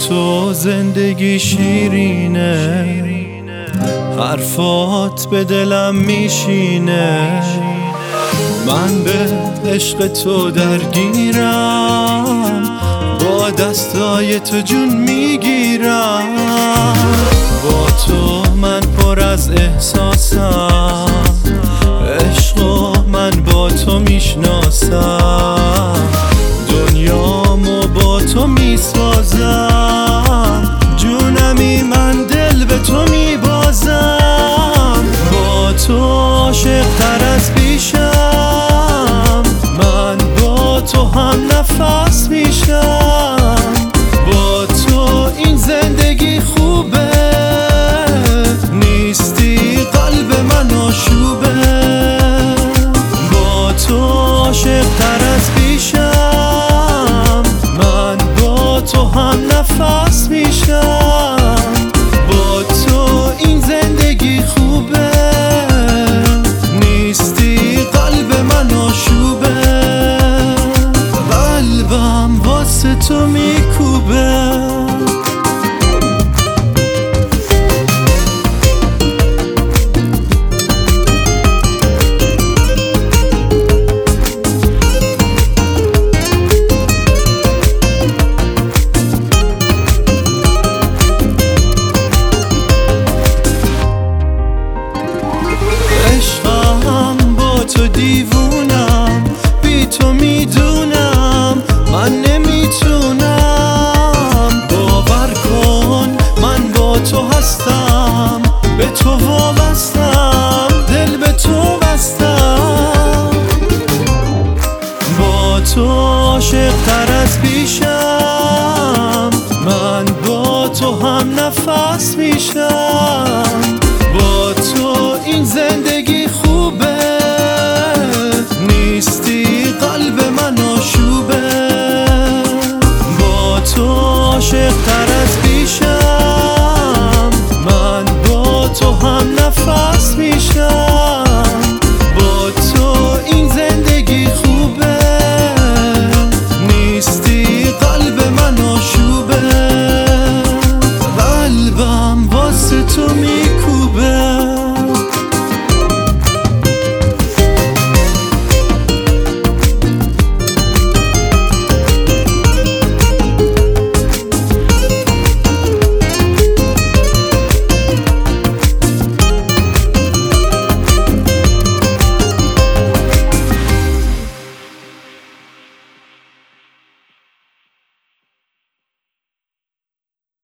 تو زندگی شیرینه، حرفات به دلم میشینه. من به عشق تو درگیرم، با دستای تو جون میگیرم. با تو من پر از احساسم، عشقو من با تو میشناسم. دنیامو با تو میسازم، جونمی من دل به تو میبازم. با تو عاشق‌تر از پیشم، من با تو هم نفس میشم. با تو این زندگی خوبه، نیستی قلب من آشوبه. با تو عاشق‌تر از پیشم، من با تو هم نفس میشم. با تو این زندگی خوبه، نیستی قلب من آشوبه. قلبم واسه تو میکوبه. عشقم با تو دیوونم، بی تو میدونم من نمیتونم. باور کن من با تو هستم، به تو وابستم، دل به تو بستم. با تو عاشق‌تر از پیشم،